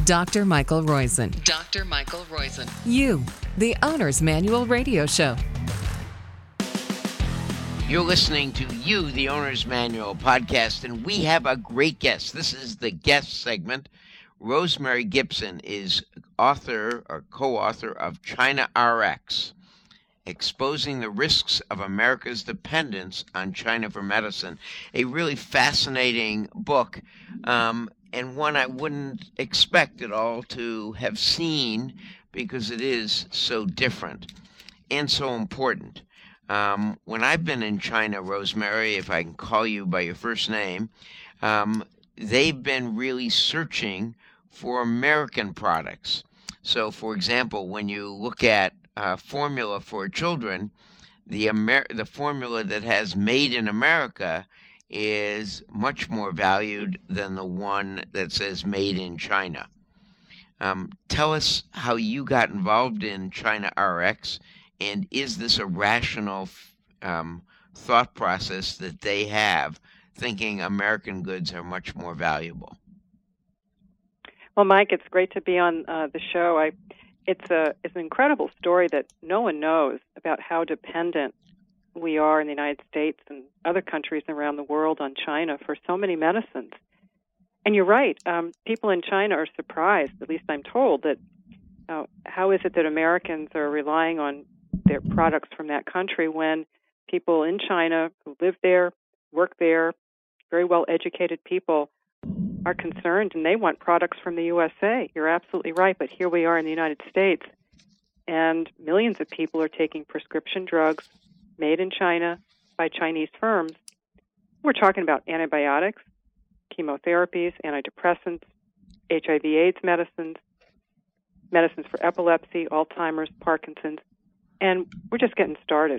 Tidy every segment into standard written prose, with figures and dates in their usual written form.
Dr. Michael Roizen. Dr. Michael Roizen. You, the Owner's Manual Radio Show. You're listening to You, the Owner's Manual podcast, and we have a great guest. This is the guest segment. Rosemary Gibson is author or co-author of China RX, Exposing the Risks of America's Dependence on China for Medicine. A really fascinating book, and one I wouldn't expect at all to have seen because it is so different and so important. When I've been in China, Rosemary, if I can call you by your first name, they've been really searching for American products. So, for example, when you look at formula for children, the formula that has made in America is much more valued than the one that says made in China. Tell us how you got involved in China RX, and is this a rational thought process that they have, thinking American goods are much more valuable? Well, Mike, it's great to be on the show. It's an incredible story that no one knows about how dependent we are in the United States and other countries around the world on China for so many medicines. And you're right. People in China are surprised, at least I'm told, that how is it that Americans are relying on their products from that country when people in China who live there, work there, very well-educated people are concerned and they want products from the USA. You're absolutely right, but here we are in the United States, and millions of people are taking prescription drugs made in China by Chinese firms. We're talking about antibiotics, chemotherapies, antidepressants, HIV/AIDS medicines, medicines for epilepsy, Alzheimer's, Parkinson's, and we're just getting started.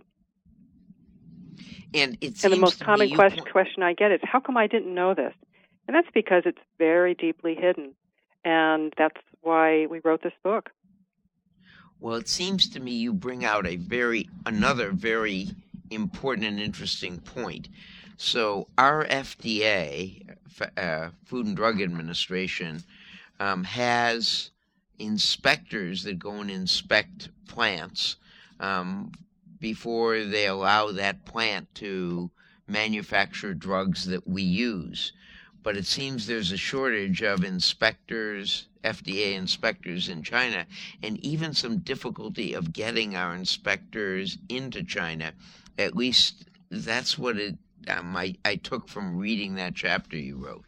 And the most common question I get is, how come I didn't know this? And that's because it's very deeply hidden, and that's why we wrote this book. Well, it seems to me you bring out another very important and interesting point. So our FDA, Food and Drug Administration, has inspectors that go and inspect plants before they allow that plant to manufacture drugs that we use. But it seems there's a shortage of inspectors, FDA inspectors in China, and even some difficulty of getting our inspectors into China. At least that's what I took from reading that chapter you wrote.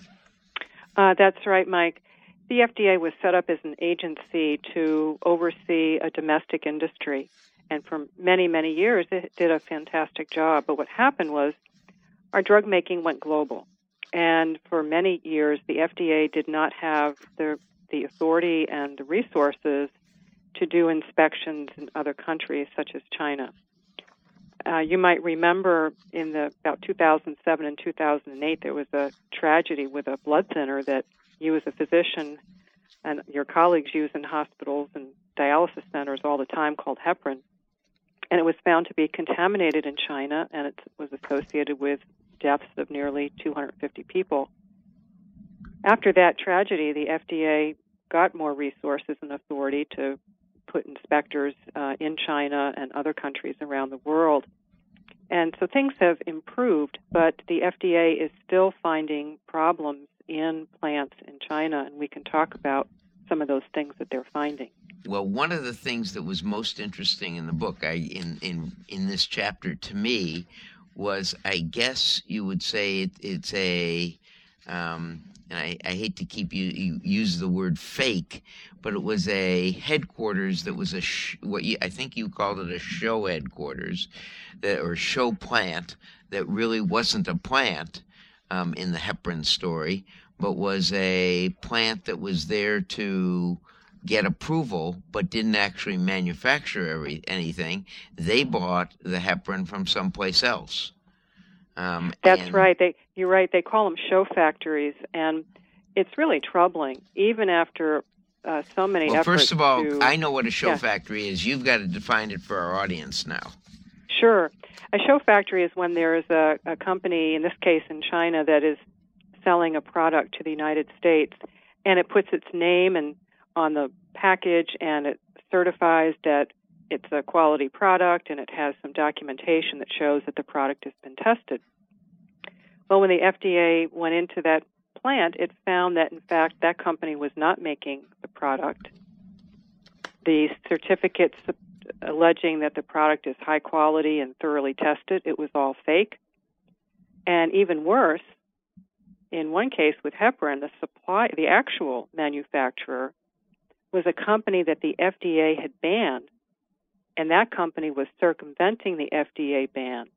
That's right, Mike. The FDA was set up as an agency to oversee a domestic industry, and for many, many years it did a fantastic job. But what happened was our drug making went global. And for many years, the FDA did not have the authority and the resources to do inspections in other countries, such as China. You might remember in about 2007 and 2008, there was a tragedy with a blood thinner that you as a physician and your colleagues use in hospitals and dialysis centers all the time, called heparin. And it was found to be contaminated in China, and it was associated with deaths of nearly 250 people. After that tragedy, the FDA got more resources and authority to put inspectors in China and other countries around the world. And so things have improved, but the FDA is still finding problems in plants in China, and we can talk about some of those things that they're finding. Well, one of the things that was most interesting in the book, in this chapter to me, was, I guess you would say it's a, and I hate to keep you use the word fake, but it was a headquarters that was I think you called it a show headquarters, or show plant that really wasn't a plant in the heparin story, but was a plant that was there to get approval but didn't actually manufacture anything. They bought the heparin from someplace else. That's right. You're right. They call them show factories, and it's really troubling, even after so many efforts. Well, first of all, I know what a show factory is. You've got to define it for our audience now. Sure. A show factory is when there is a company, in this case in China, that is selling a product to the United States. and it puts its name on the package, and it certifies that it's a quality product, and it has some documentation that shows that the product has been tested. Well, when the FDA went into that plant, it found that, in fact, that company was not making the product. The certificates alleging that the product is high quality and thoroughly tested, it was all fake. And even worse, in one case with heparin, the actual manufacturer was a company that the FDA had banned, and that company was circumventing the FDA ban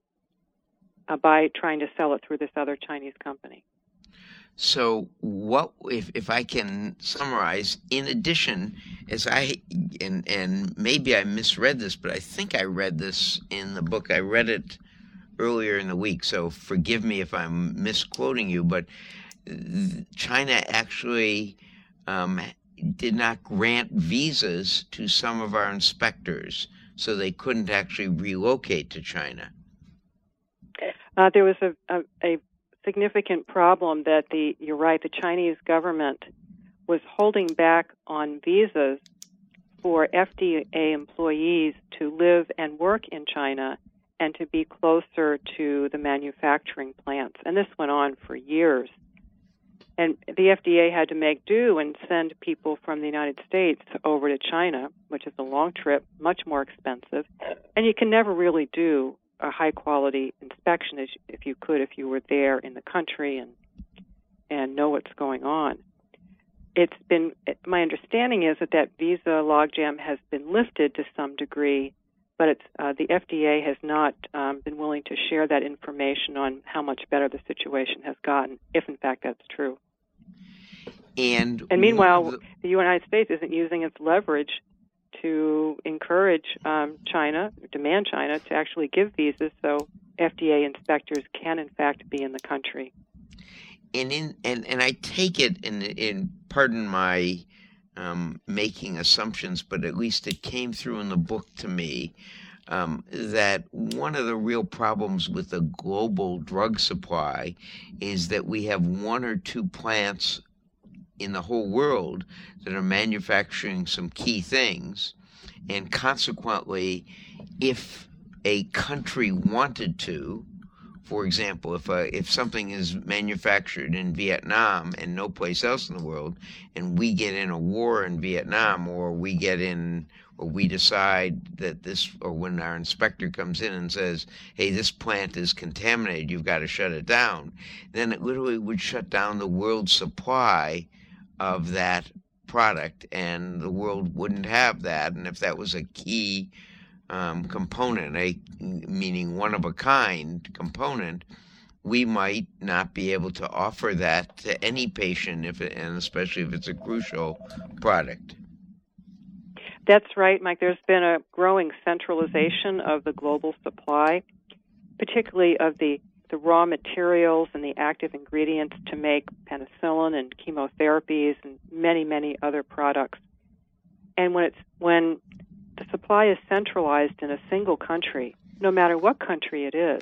by trying to sell it through this other Chinese company. So what, if I can summarize, in addition, and maybe I misread this, but I think I read this in the book. I read it earlier in the week, so forgive me if I'm misquoting you, but China actually did not grant visas to some of our inspectors, so they couldn't actually relocate to China. There was a significant problem that you're right, the Chinese government was holding back on visas for FDA employees to live and work in China and to be closer to the manufacturing plants. And this went on for years. And the FDA had to make do and send people from the United States over to China, which is a long trip, much more expensive. And you can never really do a high-quality inspection as if you could if you were there in the country and know what's going on. My understanding is that visa logjam has been lifted to some degree, but the FDA has not been willing to share that information on how much better the situation has gotten, if in fact that's true. And meanwhile, the United States isn't using its leverage to encourage demand China to actually give visas so FDA inspectors can in fact be in the country. And I take it, and pardon my making assumptions, but at least it came through in the book to me, that one of the real problems with the global drug supply is that we have one or two plants in the whole world that are manufacturing some key things, and consequently, if a country wanted to, for example, if something is manufactured in Vietnam and no place else in the world, and we get in a war in Vietnam, or we decide that or when our inspector comes in and says, hey, this plant is contaminated, you've got to shut it down, then it literally would shut down the world's supply of that product, and the world wouldn't have that. And if that was a key component, meaning one-of-a-kind component, we might not be able to offer that to any patient, and especially if it's a crucial product. That's right, Mike. There's been a growing centralization of the global supply, particularly of the raw materials and the active ingredients to make penicillin and chemotherapies and many, many other products. And when the supply is centralized in a single country, no matter what country it is,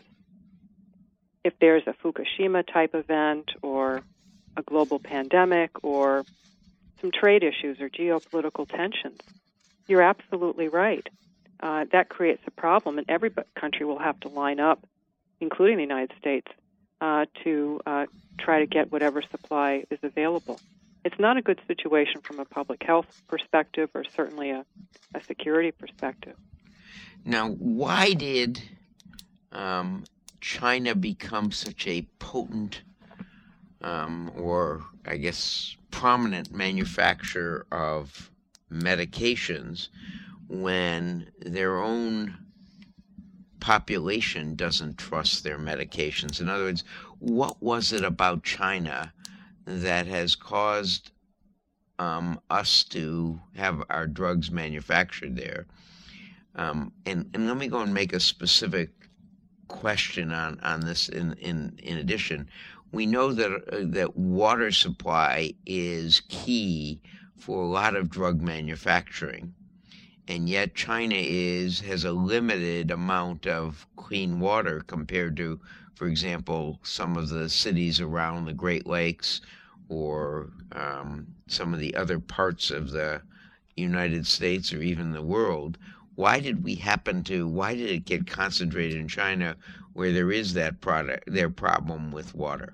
if there's a Fukushima type event or a global pandemic or some trade issues or geopolitical tensions, you're absolutely right. That creates a problem, and every country will have to line up, including the United States, to try to get whatever supply is available. It's not a good situation from a public health perspective or certainly a security perspective. Now, why did China become such a potent or, I guess, prominent manufacturer of medications when their own population doesn't trust their medications? In other words, what was it about China that has caused us to have our drugs manufactured there? And let me go and make a specific question on this. In addition, we know that water supply is key for a lot of drug manufacturing. And yet China has a limited amount of clean water compared to, for example, some of the cities around the Great Lakes or some of the other parts of the United States or even the world, why did it get concentrated in China where there is their problem with water?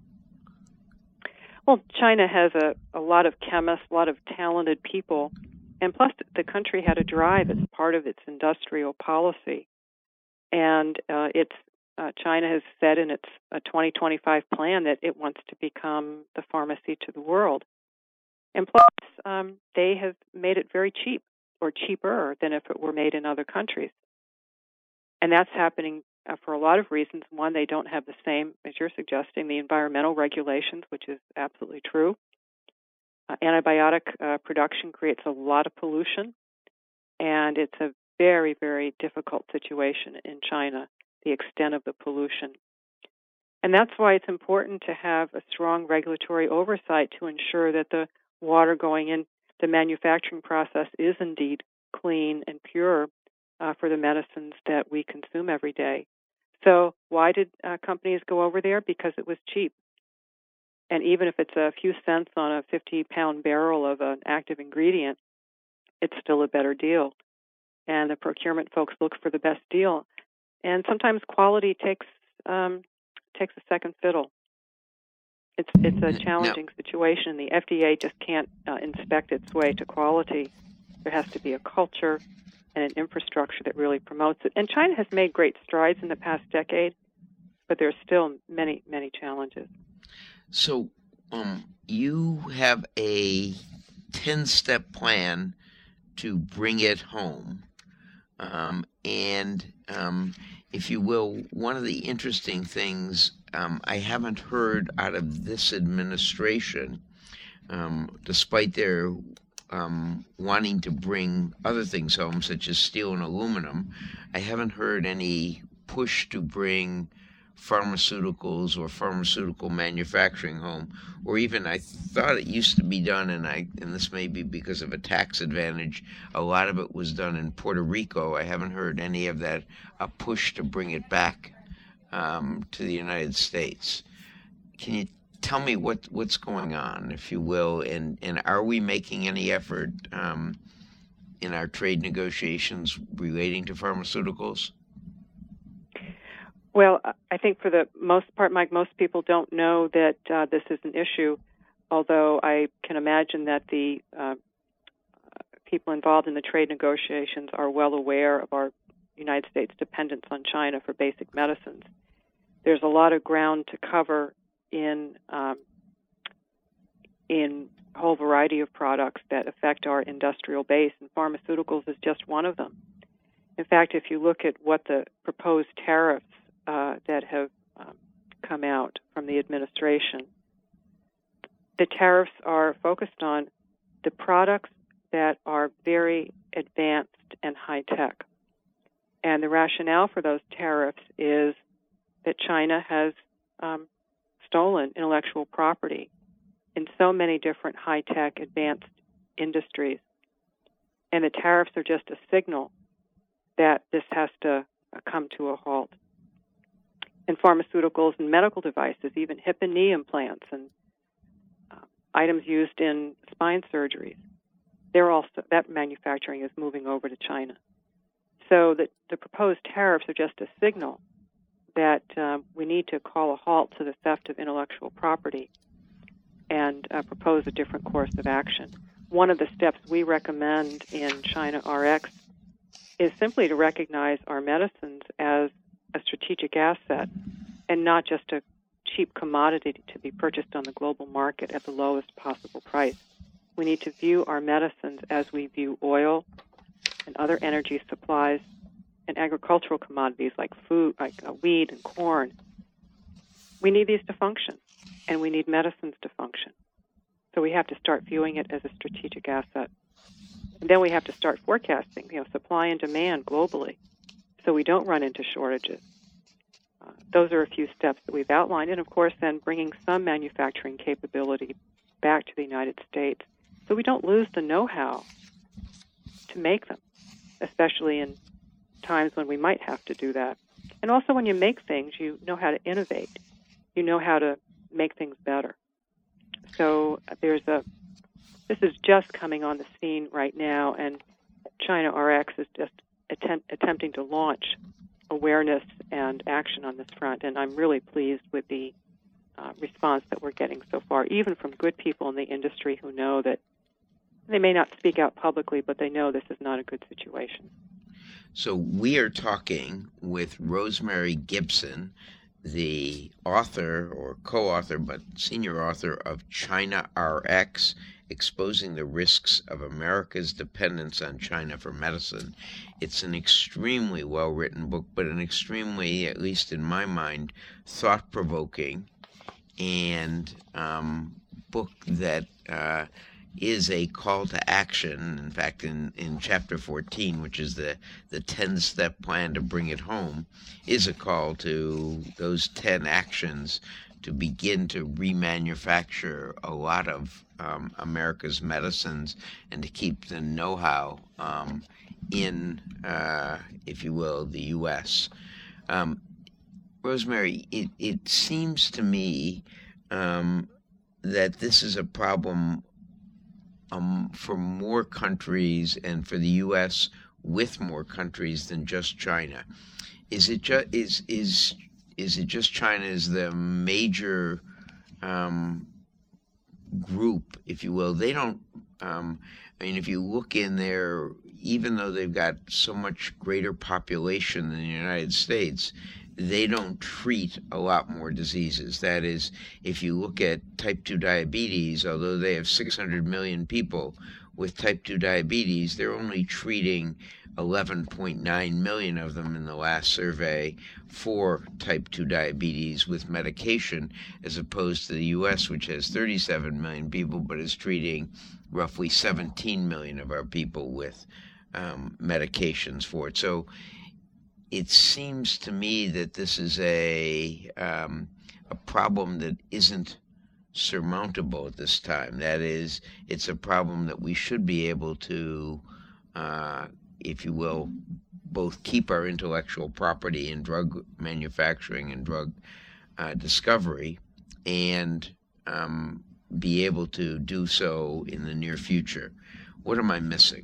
Well, China has a lot of chemists, a lot of talented people, and plus the country had a drive as part of its industrial policy. And China has said in its 2025 plan that it wants to become the pharmacy to the world. And plus, they have made it very cheap, or cheaper than if it were made in other countries. And that's happening for a lot of reasons. One, they don't have the same, as you're suggesting, the environmental regulations, which is absolutely true. Antibiotic production creates a lot of pollution, and it's a very, very difficult situation in China, the extent of the pollution. And that's why it's important to have a strong regulatory oversight to ensure that the water going in the manufacturing process is indeed clean and pure for the medicines that we consume every day. So why did companies go over there? Because it was cheap. And even if it's a few cents on a 50-pound barrel of an active ingredient, it's still a better deal. And the procurement folks look for the best deal. And sometimes quality takes a second fiddle. It's a challenging situation. The FDA just can't inspect its way to quality. There has to be a culture and an infrastructure that really promotes it. And China has made great strides in the past decade, but there are still many, many challenges. So you have a 10-step plan to bring it home. If you will, one of the interesting things I haven't heard out of this administration, despite their wanting to bring other things home, such as steel and aluminum, I haven't heard any push to bring pharmaceuticals or pharmaceutical manufacturing home, or even I thought it used to be done, and this may be because of a tax advantage, a lot of it was done in Puerto Rico. I haven't heard any of that, a push to bring it back to the United States. Can you tell me what's going on, if you will, and are we making any effort in our trade negotiations relating to pharmaceuticals? Well, I think for the most part, Mike, most people don't know that this is an issue, although I can imagine that the people involved in the trade negotiations are well aware of our United States dependence on China for basic medicines. There's a lot of ground to cover in a whole variety of products that affect our industrial base, and pharmaceuticals is just one of them. In fact, if you look at what the proposed tariffs that have come out from the administration, the tariffs are focused on the products that are very advanced and high-tech. And the rationale for those tariffs is that China has stolen intellectual property in so many different high-tech advanced industries. And the tariffs are just a signal that this has to come to a halt. And pharmaceuticals and medical devices, even hip and knee implants and items used in spine surgeries, that manufacturing is moving over to China. So the proposed tariffs are just a signal that we need to call a halt to the theft of intellectual property and propose a different course of action. One of the steps we recommend in China RX is simply to recognize our medicines as a strategic asset and not just a cheap commodity to be purchased on the global market at the lowest possible price. We need to view our medicines as we view oil and other energy supplies and agricultural commodities like food, like wheat and corn. We need these to function, and we need medicines to function. So we have to start viewing it as a strategic asset. And then we have to start forecasting, supply and demand globally, so we don't run into shortages. Those are a few steps that we've outlined, and of course then bringing some manufacturing capability back to the United States so we don't lose the know-how to make them, especially in times when we might have to do that. And also when you make things, you know how to innovate. You know how to make things better. So this is just coming on the scene right now, and China RX is just attempting to launch awareness and action on this front, and I'm really pleased with the response that we're getting so far, even from good people in the industry who know that they may not speak out publicly, but they know this is not a good situation. So we are talking with Rosemary Gibson, the author or co-author, but senior author of China RX, Exposing the Risks of America's Dependence on China for Medicine. It's an extremely well-written book, but an extremely, at least in my mind, thought-provoking and book that is a call to action. In fact, in Chapter 14, which is the 10-step plan to bring it home, is a call to those 10 actions to begin to remanufacture a lot of America's medicines and to keep the know-how in, if you will, the U.S. Rosemary, it seems to me that this is a problem for more countries and for the U.S. with more countries than just China. Is it just China as the major group, if you will? They don't. If you look in there, even though they've got so much greater population than the United States, they don't treat a lot more diseases. That is, if you look at type 2 diabetes, although they have 600 million people with type 2 diabetes, they're only treating 11.9 million of them in the last survey for type 2 diabetes with medication, as opposed to the U.S., which has 37 million people, but is treating roughly 17 million of our people with medications for it. So it seems to me that this is a problem that isn't surmountable at this time. That is, it's a problem that we should be able to, if you will, both keep our intellectual property in drug manufacturing and drug discovery, and be able to do so in the near future. What am I missing?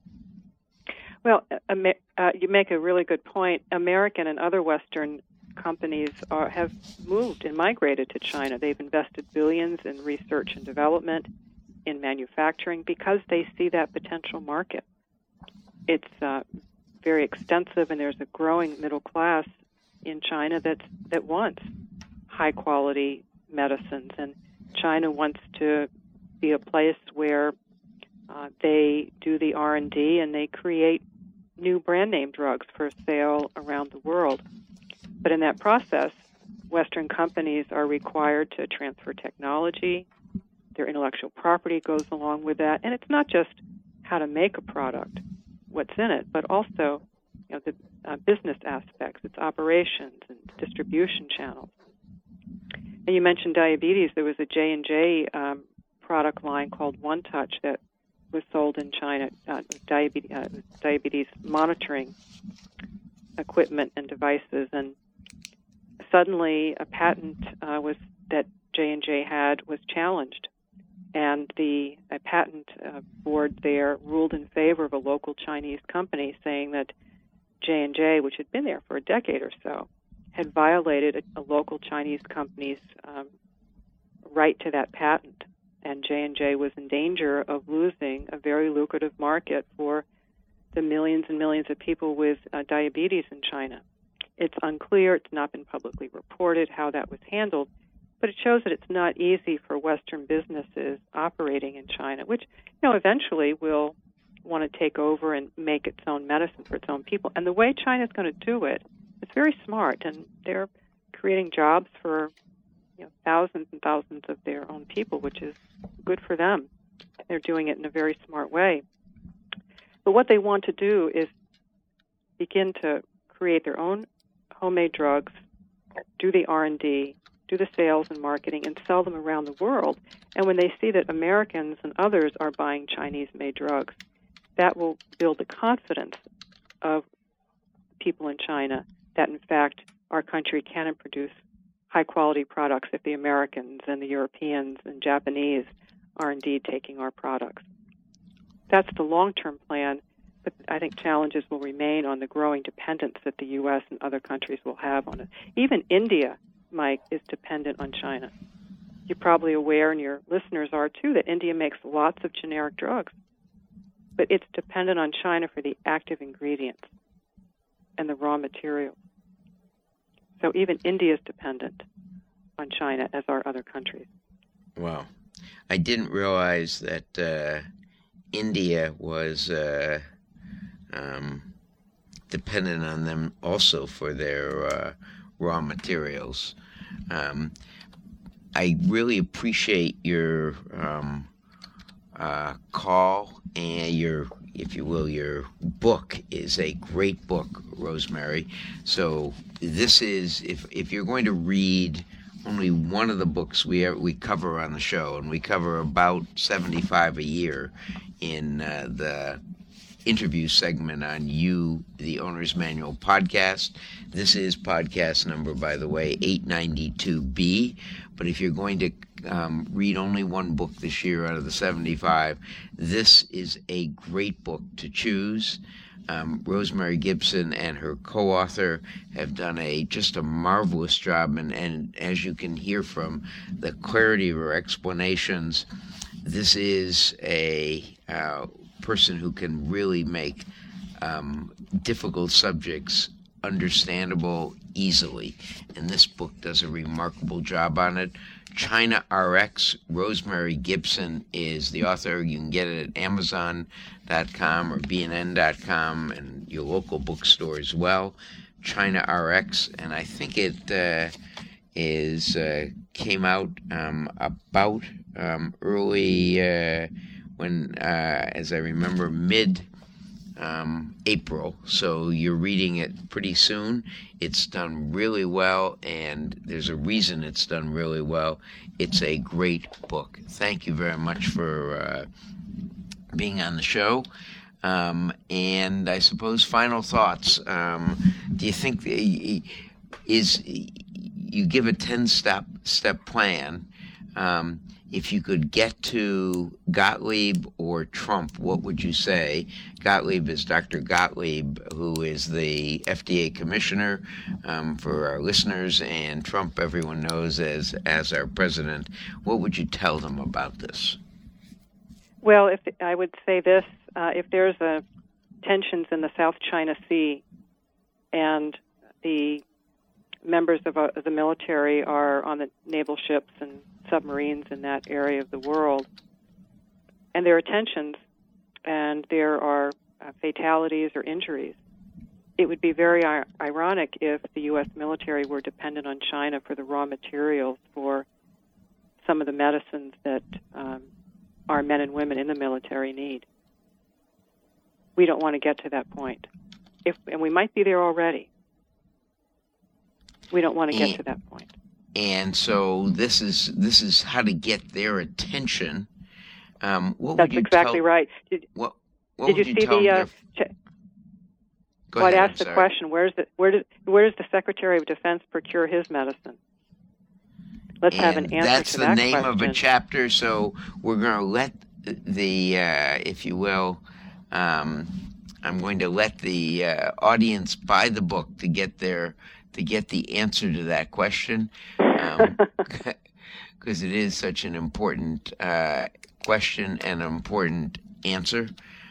Well, you make a really good point. American and other Western companies have moved and migrated to China. They've invested billions in research and development, in manufacturing, because they see that potential market. It's very extensive, and there's a growing middle class in China that wants high-quality medicines. And China wants to be a place where they do the R&D and they create new brand name drugs for sale around the world. But in that process, Western companies are required to transfer technology. Their intellectual property goes along with that. And it's not just how to make a product, what's in it, but also the business aspects, its operations and distribution channels. And you mentioned diabetes. There was a J&J product line called One Touch that was sold in China, diabetes monitoring equipment and devices, and suddenly a patent that J&J had was challenged, and the patent board there ruled in favor of a local Chinese company, saying that J&J, which had been there for a decade or so, had violated a local Chinese company's right to that patent. And J&J was in danger of losing a very lucrative market for the millions and millions of people with diabetes in China. It's unclear, it's not been publicly reported how that was handled, but it shows that it's not easy for Western businesses operating in China, which eventually will want to take over and make its own medicine for its own people. And the way China's going to do it, it's very smart, and they're creating jobs for thousands and thousands of their own people, which is good for them. They're doing it in a very smart way. But what they want to do is begin to create their own homemade drugs, do the R&D, do the sales and marketing, and sell them around the world. And when they see that Americans and others are buying Chinese-made drugs, that will build the confidence of people in China that, in fact, our country can produce high-quality products if the Americans and the Europeans and Japanese are indeed taking our products. That's the long-term plan, but I think challenges will remain on the growing dependence that the U.S. and other countries will have on it. Even India, Mike, is dependent on China. You're probably aware, and your listeners are too, that India makes lots of generic drugs, but it's dependent on China for the active ingredients and the raw materials. So even India is dependent on China, as are other countries. Wow. I didn't realize that India was dependent on them also for their raw materials. I really appreciate your call, and your, if you will, your book is a great book, Rosemary. So this is, if you're going to read only one of the books we cover on the show, and we cover about 75 a year in the interview segment on You, the Owner's Manual podcast. This is podcast number, by the way, 892B. But if you're going to read only one book this year out of the 75, this is a great book to choose. Rosemary Gibson and her co-author have done just a marvelous job, and as you can hear from the clarity of her explanations, this is a person who can really make difficult subjects understandable easily, and this book does a remarkable job on it. China RX, Rosemary Gibson is the author. You can get it at Amazon.com or BNN.com and your local bookstore as well. China RX, and I think it came out about early when, as I remember, mid-April. So you're reading it pretty soon. It's done really well, and there's a reason it's done really well. It's a great book. Thank you very much for being on the show. And I suppose final thoughts. Do you think you give a 10-step plan? If you could get to Gottlieb or Trump, what would you say? Gottlieb is Dr. Gottlieb, who is the FDA commissioner for our listeners, and Trump, everyone knows as our president. What would you tell them about this? Well, I would say this, if there's tensions in the South China Sea and the members of the military are on the naval ships and submarines in that area of the world, and there are tensions and there are fatalities or injuries, it would be very ironic if the U.S. military were dependent on China for the raw materials for some of the medicines that our men and women in the military need. We don't want to get to that point. And we might be there already. We don't want to get to that point. And so this is how to get their attention. That's exactly right. Did you see the? I'd ask the question: where does the Secretary of Defense procure his medicine? Let's have an answer that's to that question. That's the name of a chapter. So we're going to let the, if you will, I'm going to let the audience buy the book to get the answer to that question, because it is such an important question and an important answer.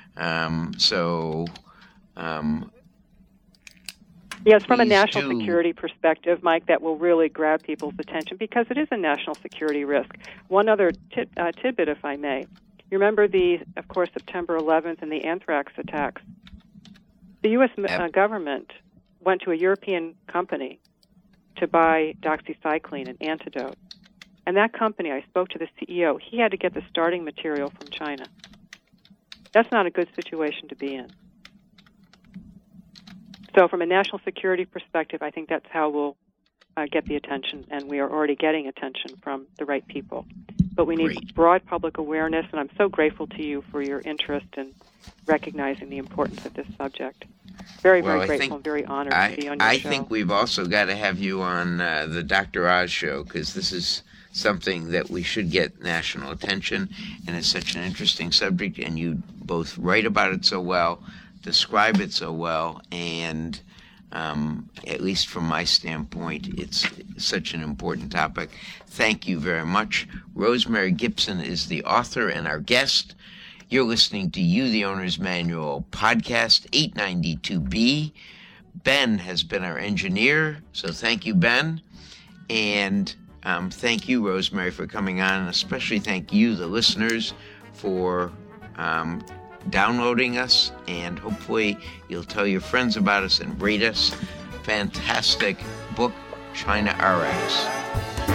Yes, from a national security perspective, Mike, that will really grab people's attention because it is a national security risk. One other tidbit, if I may. You remember of course, September 11th and the anthrax attacks. The U.S. government went to a European company to buy doxycycline, an antidote. And that company, I spoke to the CEO, he had to get the starting material from China. That's not a good situation to be in. So from a national security perspective, I think that's how we'll get the attention, and we are already getting attention from the right people. But we need broad public awareness, and I'm so grateful to you for your interest in recognizing the importance of this subject. Very, Well, very grateful and very honored to be on your I show. think we've also got to have you on the Dr. Oz show, because this is something that we should get national attention, and it's such an interesting subject, and you both write about it so well, describe it so well, and at least from my standpoint, it's such an important topic. Thank you very much. Rosemary Gibson is the author and our guest. You're listening to You, the Owner's Manual podcast 892B. Ben has been our engineer, so thank you, Ben. And thank you, Rosemary, for coming on, and especially thank you, the listeners, for downloading us, and hopefully you'll tell your friends about us and rate us. Fantastic book, China RX.